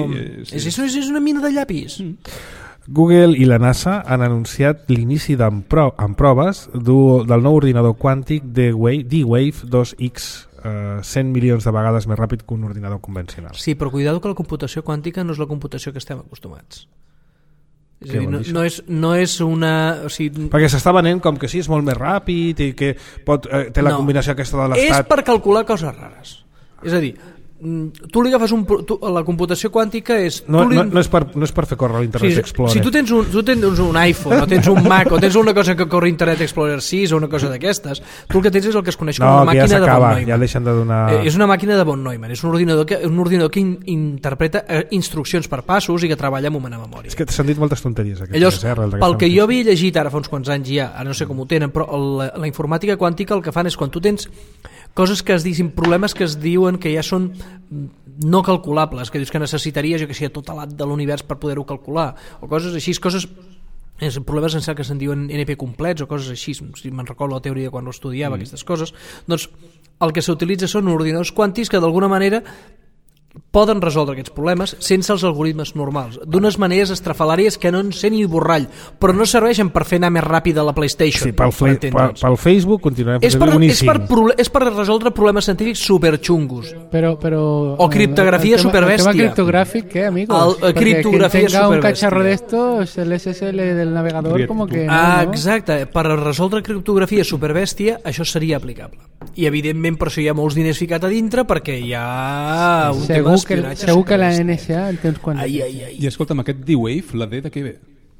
és una mina de llapis. Google i la NASA han anunciat l'inici en proves del nou ordinador quàntic D-Wave 2X, 100 milions de vegades més ràpid que un ordinador convencional. Sí, però cuidado que la computació quàntica no és la computació que estem acostumats. És a dir, no és una... O sigui... Perquè s'està venent com que sí, és molt més ràpid i que té la combinació aquesta de l'estat... És per calcular coses rares. És a dir, tu li agafes la computació quàntica és... No és per fer córrer l'Internet Explorer. Si tu tens un iPhone o tens un Mac o tens una cosa que corre Internet Explorer 6 o una cosa d'aquestes, tu el que tens és el que es coneix com una màquina de von Neumann. Ja deixen de donar... És una màquina de von Neumann, és un ordinador que interpreta instruccions per passos i que treballa amb una memòria. És que s'han dit moltes tonteries. Llavors, pel que jo havia llegit ara fa uns quants anys ja, ara no sé com ho tenen, però la informàtica quàntica el que fan és quan tu tens coses que es diguin, problemes que es diuen que ja són no calculables, que dius que necessitaries, jo que sé, tot l'at de l'univers per poder-ho calcular, o coses així, problemes que se'n diuen NP complets o coses així, si me'n recordo la teoria quan ho estudiava, aquestes coses, doncs el que s'utilitza són ordinadors quàntics que d'alguna manera poden resoldre aquests problemes sense els algoritmes normals, d'unes maneres estrafalàries que no en sé ni borrall, però no serveixen per fer anar més ràpid a la PlayStation. Sí, pel Facebook continuem fent boníssim. És per resoldre problemes científics superxungos. Però o criptografia superbèstia. El tema criptogràfic, ¿qué, amigos? Criptografia superbèstia. Un cacharro de estos, el SSL del navegador, como que no. Exacte, per resoldre criptografia superbèstia, això seria aplicable. I evidentment per això hi ha molts diners ficat a dintre, perquè hi ha un tema d'espionatge. Segur que la NSA en té uns quants. I escolta'm, aquest D-Wave, la D de què ve?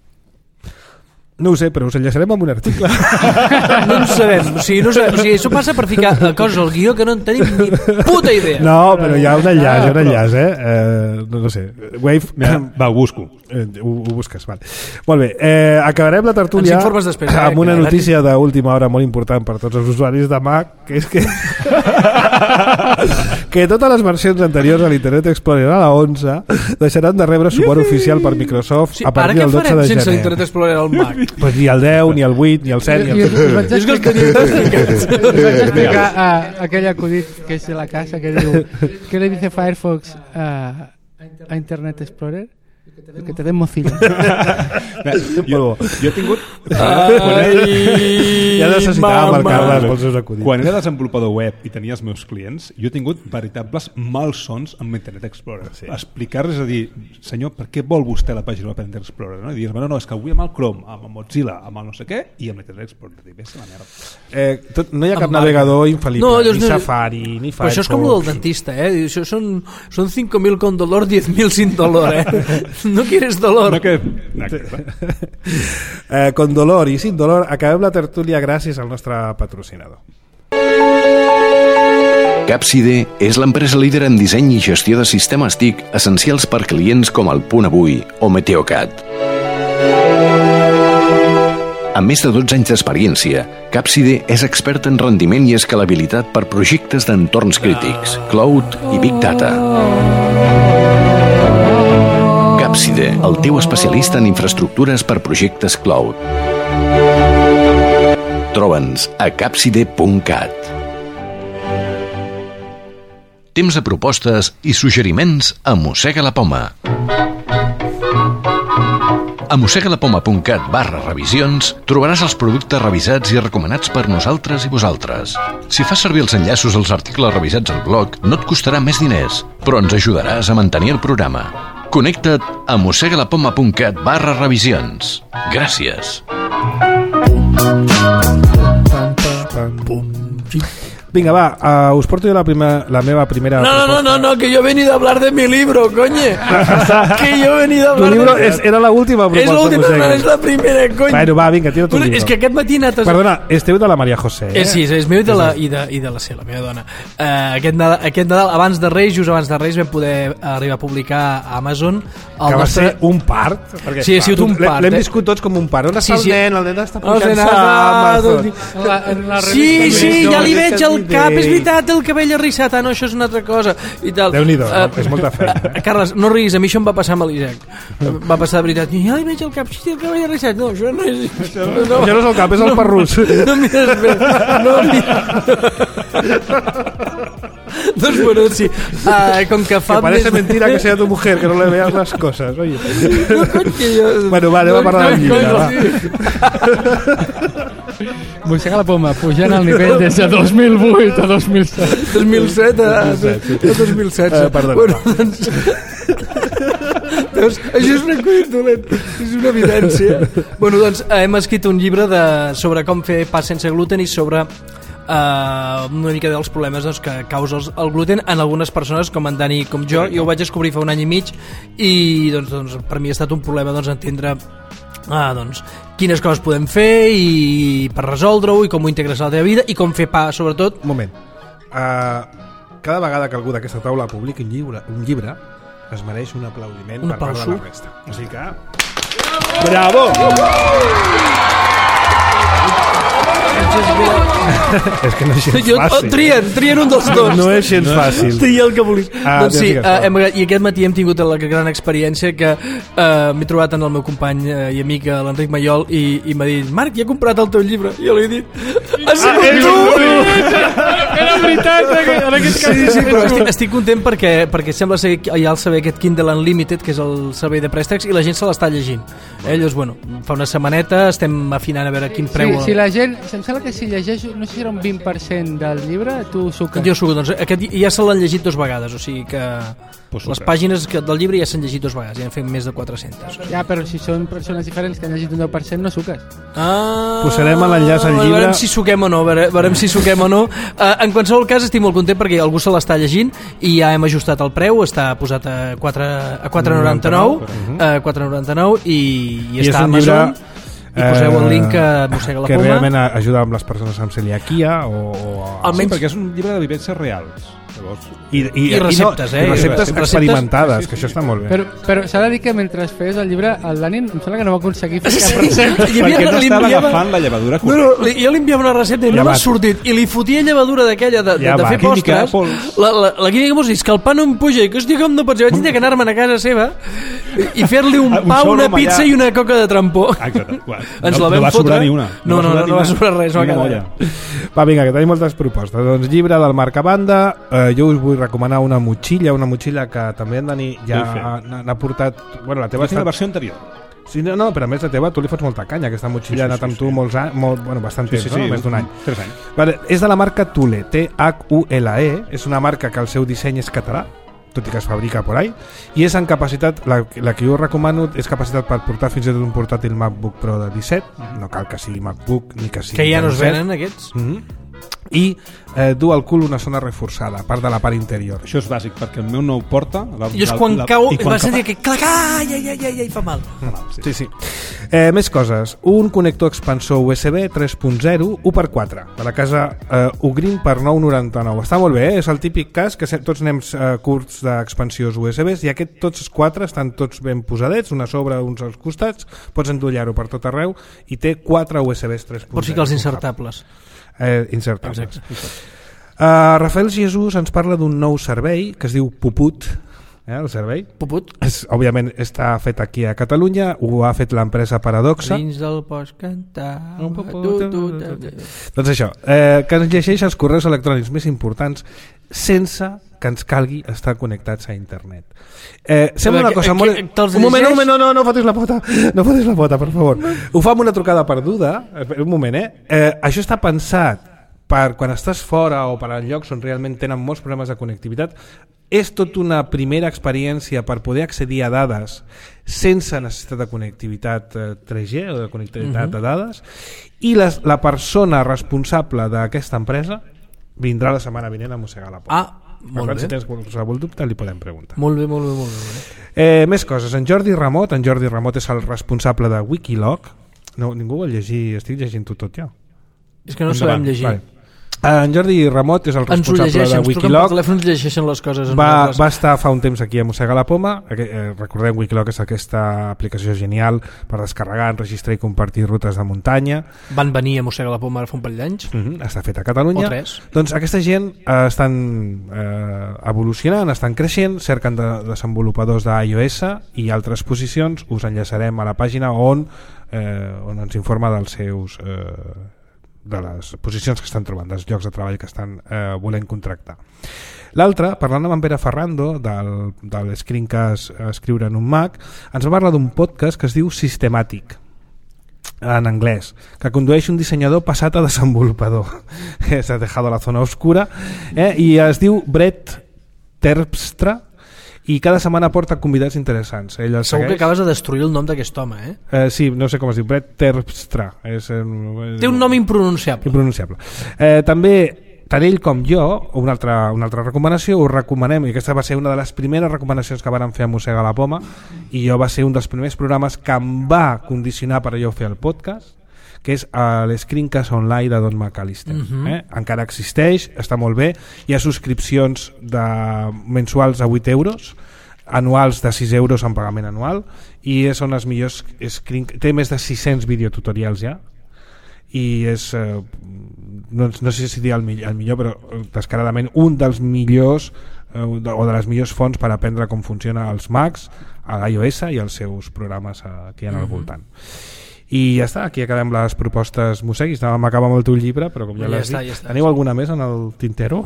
No ho sé, però us enllaçarem amb un article. No en sabem. O sigui, això passa per ficar coses al guió que no en tenim ni puta idea. No, però hi ha un enllaç, no sé. Wave... Va, ho busco. Ho busques, vale. Molt bé, acabarem la tertúlia amb una notícia d'última hora molt important per tots els usuaris de Mac, que és que totes les versions anteriors a l'Internet Explorer a la 11 deixaran de rebre suport oficial per Microsoft a partir del 12 de gener. Ara què farem sense l'Internet Explorer al Mac? Pues ni el 10, ni el 8, ni el 7, ni el 5. És que els tenia tots ficats. Vaig explicar aquell acudit que és de la casa que diu ¿qué le dice Firefox a Internet Explorer? Que te den mocilla. Jo he tingut... Ja necessitàvem el Carles pels seus acudits. Quan era desenvolupador web i tenia els meus clients, jo he tingut veritables malsons amb Internet Explorer. Explicar-los, a dir, senyor, per què vol vostè la pàgina web d'Internet Explorer? No? I dir-me, no, és que avui amb el Chrome, amb el Mozilla, amb el no sé què, i amb l'Internet Explorer. Ves a la merda. No hi ha cap navegador infal·lible, ni Safari, ni Firefox. Però això és com el del dentista, Això són 5.000 con dolor, 10.000 sin dolor, No quieres dolor. Con dolor i sin dolor acabem la tertúlia gràcies al nostre patrocinador. Capside és l'empresa líder en disseny i gestió de sistemes TIC essencials per clients com el Punt Avui o Meteocat. Amb més de 12 anys d'experiència, Capside és expert en rendiment i escalabilitat per projectes d'entorns crítics, cloud i big data. Capside, el teu especialista en infraestructures per projectes cloud. Troba'ns a capside.cat. Temps de propostes i suggeriments a Mossega la Poma. A mossegalapoma.cat/revisions trobaràs els productes revisats i recomanats per nosaltres i vosaltres. Si fas servir els enllaços als articles revisats al blog, no et costarà més diners, però ens ajudaràs a mantenir el programa. Connecta't a mossegalapoma.cat/revisions. Gràcies. Vinga, va, us porto jo la meva primera proposta. No, que yo he venido a hablar de mi libro, coño. Que yo he venido a hablar tu libro era la última proposta. És l'última, no és la primera, coño. Bueno, va, vinga, tira tu libro. És que aquest matí he anat... Perdona, esteu de la Maria José, Sí, és meu i de la C, la meva dona. Aquest Nadal, abans de Reis, just abans de Reis, vam poder arribar a publicar a Amazon. Que va ser un part. Sí, ha sigut un part. L'hem viscut tots com un part. On està el nen? El nen està pujant-se a Amazon. Sí, ja li veig el cap, és veritat, el cabell arrissat, no, això és una altra cosa i tal. Déu-n'hi-do, és molta feina. Carles, no riguis, a mi això em va passar amb l'Isaac. Va passar de veritat, i ja li veig el cap, el cabell arrissat. No, això no és... Això no és el cap, és el parrús. No mires bé, no mires. Doncs bueno, sí, com que fa... Que parece mentira que sea tu mujer, que no le veas las cosas, oye. No, coño, yo... Bueno, vale, va a parlar del llibre, va. Mossega la Poma, pujant el nivell des de 2008 a 2007. 2007 a 2016. Perdona. Bueno, doncs, això és un acudit dolent, és una evidència. Bueno, doncs hem escrit un llibre sobre com fer pa sense gluten i sobre una mica dels problemes que causa el gluten en algunes persones com en Dani i com jo. Jo ho vaig descobrir fa un any i mig i doncs per mi ha estat un problema entendre doncs, quines coses podem fer i per resoldre-ho i com ho integres a la teva vida i com fer pa, sobretot. Un moment, cada vegada que algú d'aquesta taula publiqui un llibre es mereix un aplaudiment per part de la resta. Així que... Bravo! És que no és gens fàcil. Trien un dels dos. No és gens fàcil. Tria el que vulguis. Doncs sí, i aquest matí hem tingut la gran experiència que m'he trobat en el meu company i amic l'Enric Mayol i m'ha dit, Marc, ja he comprat el teu llibre. I jo li he dit, has sigut tu! Era veritat en aquest cas. Sí, però estic content perquè sembla ser que hi ha el servei aquest Kindle Unlimited, que és el servei de préstecs, i la gent se l'està llegint. Llavors, bueno, fa una setmaneta estem afinant a veure quin preu... Sí, si la gent... Em sembla que si llegeix, no sé si era un 20% del llibre, tu suques. Jo suco, doncs aquest ja se l'han llegit 2 vegades, o sigui que les pàgines del llibre ja s'han llegit 2 vegades, ja han fet més de 400. Ja, però si són persones diferents que han llegit un 10% no suques. Posarem l'enllaç al llibre. Veurem si suquem o no, veurem si suquem o no. En qualsevol cas estic molt content perquè algú se l'està llegint i ja hem ajustat el preu, està posat a 4,99 i està a Amazon. I poseu el link a Mossega la Poma, que realment ajuda amb les persones amb celiaquia sí, perquè és un llibre de vivències reals. I receptes, i receptes experimentades, que això està molt bé. Però s'ha de dir que mentre feies el llibre el Dani em sembla que no va aconseguir fer cap recepta perquè no estava agafant la llevadura correcta. Jo li enviava una recepta i no m'ha sortit i li fotia llevadura d'aquella de fer postres, la química pols, i és que el pa no em puja i que hòstia com no pots, vaig tenir que anar-me'n a casa seva I fer-li un pa, una pizza i una coca de trampó. Exacte. Ens la vam va fotre. sobrar ni una. No va sobrar res. Va, vinga, que tenim moltes propostes. Doncs llibre del Marc Abanda, jo us vull recomanar una motxilla que també en Dani ja n'ha portat... Bueno, la teva la versió anterior. Sí, no, però a més la teva, tu li fots molta canya. Aquesta motxilla ha anat amb tu molts anys, bastant temps, no? Més d'un any. 3 anys. Vale, és de la marca Thule, Thule. És una marca que el seu disseny és català, tot i que es fabrica por ahí, i és en capacitat, la que jo recomano és capacitat per portar fins i tot un portàtil MacBook Pro de 17, no cal que sigui MacBook ni que sigui... Que ja no es venen aquests? I du al cul una zona reforçada, a part de la part interior. Això és bàsic, perquè el meu no ho porta. I és quan cau, va sentir que clac, ai, fa mal. Sí. Més coses. Un connector expansor USB 3.0 1x4 de la casa Ugreen per 9,99. Està molt bé, és el típic cas que tots anem curts d'expansions USBs i tots 4 estan tots ben posadets, una sobre uns als costats, pots endollar-ho per tot arreu i té 4 USBs 3.0. Pot ser que els insertables. Insertables. Rafael Jesús ens parla d'un nou servei que es diu Puput. El servei Puput òbviament està fet aquí a Catalunya, ho ha fet l'empresa Paradoxa. Dins del pots cantar doncs això, que ens llegeix els correus electrònics més importants sense que ens calgui estar connectats a internet. Sembla una cosa molt... Un moment, no fotis la pota, per favor. Ho fa amb una trucada perduda. Un moment, això està pensat per quan estàs fora o per a llocs on realment tenen molts problemes de connectivitat. És tot una primera experiència per poder accedir a dades sense necessitat de connectivitat 3G o de connectivitat de dades, i la persona responsable d'aquesta empresa vindrà la setmana vinent a mossegar la porta. Molt bé. Si tens qualsevol dubte li podem preguntar. Molt bé. Més coses. En Jordi Ramot és el responsable de Wikiloc. No, ningú vol llegir, estic llegint-ho tot ja. És que no sabem llegir. Vale. En Jordi Ramot és el responsable de Wikiloc. Ens telèfons llegeixen les coses. Va estar fa un temps aquí a Mossega la Poma. Recordem, Wikiloc és aquesta aplicació genial per descarregar, enregistrar i compartir rutes de muntanya. Van venir a Mossega la Poma ara fa un parell d'anys. Està fet a Catalunya. O 3. Doncs aquesta gent estan evolucionant, estan creixent, cerquen desenvolupadors d'iOS i altres posicions. Us enllaçarem a la pàgina on ens informa dels seus... de les posicions que estan trobant, dels llocs de treball que estan volent contractar. L'altre, parlant amb en Pere Ferrando del Screencast Escriure en un Mac, ens va parlar d'un podcast que es diu Systematic, en anglès, que condueix un dissenyador passat a desenvolupador. S'ha dejado la zona oscura, i es diu Brett Terpstra, i cada setmana porta convidats interessants. Segur que acabes de destruir el nom d'aquest home, sí, no sé com es diu, Brett Terpstra. Té un nom impronunciable. També, tant ell com jo, una altra recomanació, us recomanem, i aquesta va ser una de les primeres recomanacions que vàrem fer a Mossega la Poma, i jo va ser un dels primers programes que em va condicionar per jo fer el podcast, que és l'Screencast Online de Don McAllister. Encara existeix, està molt bé, hi ha subscripcions mensuals a 8 euros, anuals de 6 euros en pagament anual, i són els millors té més de 600 videotutorials ja, i és no sé si dir el millor, però descaradament un dels millors o de les millors fonts per aprendre com funciona els Macs, l'iOS i els seus programes que hi ha al voltant. I ja està, aquí acabem les propostes mosseguis. Anàvem a acabar amb el teu llibre, però com ja l'has dit, teniu alguna més en el tintero?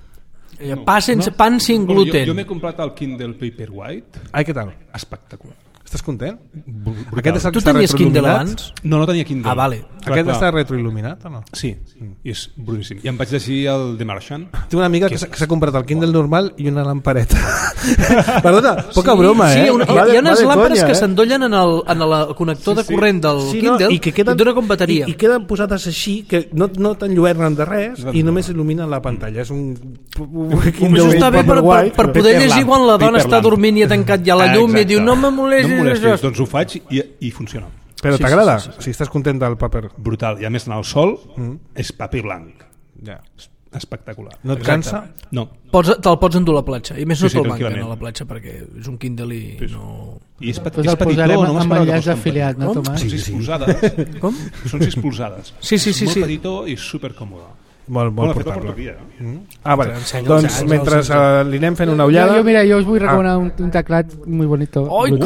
Pan sin gluten. Jo m'he comprat el Kindle Paperwhite. Ai, què tal? Espectacular. Estàs content? Tu tenies Kindle abans? No tenia Kindle. Vale. Aquest està retroil·luminat o no? Sí, i és boníssim. I em vaig llegir el The Martian. Tinc una amiga que s'ha comprat el Kindle normal i una lampareta. Perdona, poca broma, hi ha unes làmpades que s'endollen en el connector de corrent del Kindle i dona com bateria. I queden posades així, que no t'enlluernen de res i només il·luminen la pantalla. És un Kindle està bé per poder llegir quan la dona està dormint i ha tancat ja la llum i diu no me molestis. Doncs ho faig i funciona. Però t'agrada? Si estàs content del paper? Brutal. I a més en el sol és paper blanc. Espectacular. No et cansa? No. Te'l pots endur a la platja. I més no te'l manquen a la platja perquè és un Kindle i no... I és petitó, no m'esperava que fos afiliat, no, Tomàs? Són 6 polzades. Com? Són 6 polzades. Sí. Molt petitó i supercòmode. Molt portable. Vale. Doncs mentre li anem fent una ullada... Jo us vull recomanar un teclat muy bonito.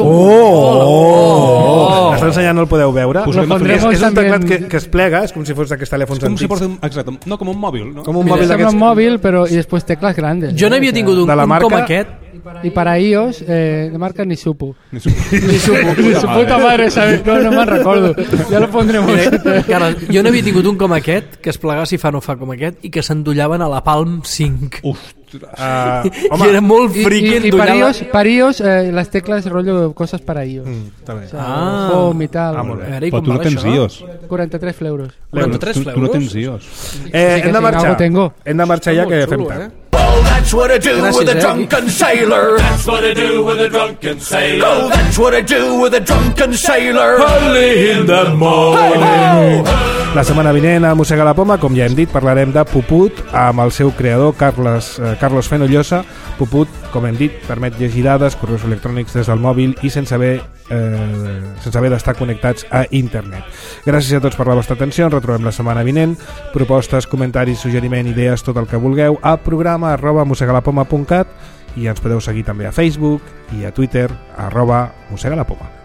Està ensenyant, no el podeu veure. És un teclat que es plega, és com si fos d'aquests telèfons antics. Exacte, no com un mòbil. Com un mòbil d'aquests. Sembla un mòbil, però i després teclas grandes. Jo n'havia tingut un com aquest. Y para iOS, de marca ni supo. Ni su puta madre, ¿sabes? No me'n recordo. Ja lo pondremos. Jo n'havia tingut un com aquest, que es plegava si fa no fa com aquest, i que s'endollaven a la Palm 5. I era molt friqui. Y para iOS, las teclas rollo cosas para iOS. Home y tal. Però tu no tens iOS. 43 euros. 43 Tu no tens iOS. Hem de marxar ja, que fem tard. Oh, that's what I do with a drunken sailor. That's what I do with a drunken sailor. Oh, that's what I do with a drunken sailor. Early in the morning. La setmana vinent a Mossega la Poma, com ja hem dit, parlarem de Puput amb el seu creador, Carlos Fenollosa. Puput, com hem dit, permet llegir dades, correus electrònics des del mòbil i sense haver d'estar connectats a internet. Gràcies a tots per la vostra atenció, ens retrobem la setmana vinent. Propostes, comentaris, suggeriment, idees, tot el que vulgueu a programa@mossegalapoma.cat i ens podeu seguir també a Facebook i a Twitter @mossegalapoma.